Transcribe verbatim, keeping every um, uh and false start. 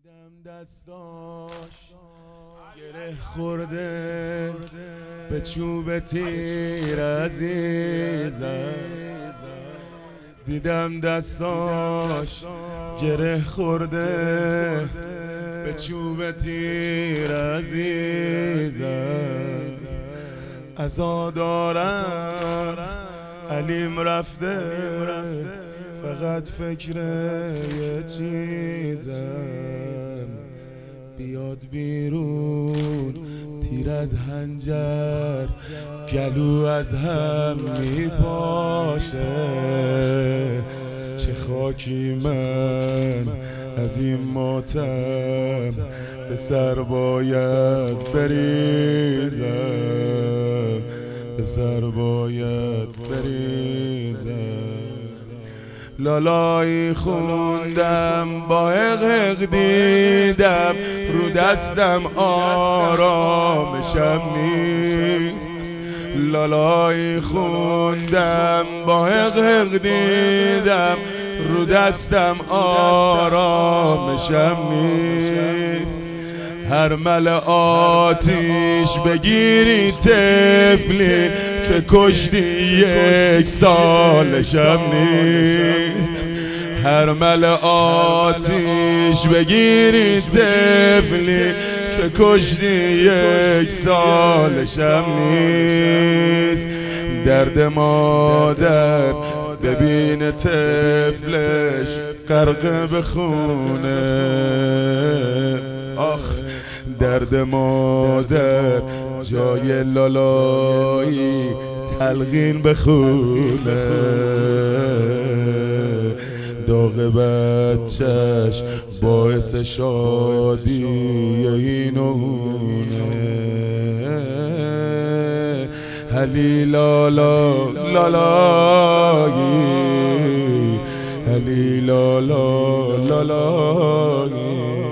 دیدم دستاش گره خورده به چوب تیر عزیزم، دیدم دستاش گره خورده به چوب تیر عزیزم. عزا دارم علیم رفته، فقط فکر یه چیزم، بیاد بیرون تیر از حنجر گلو از هم میپاشه. چه خاکی من از این ماتم به سر باید بریزم، به سر باید بریزم. لالایی خوندم با حقق دیدم، رو دستم آرامشم نیست. لالایی خوندم با حقق دیدم، رو دستم آرامشم نیست. هر مل آتیش بگیری طفلی که کشتی یک سالشم نیست. هر مل آتیش بگیری طفلی که کشتی یک سالشم نیست. درد مادر ببین طفلش غرق بخونه، آخ درد مادر جای لالایی تلقین بخونه. داغ بچهش باعث شادی اینونه. هلی لالا لالایی، هلی لالا لالایی.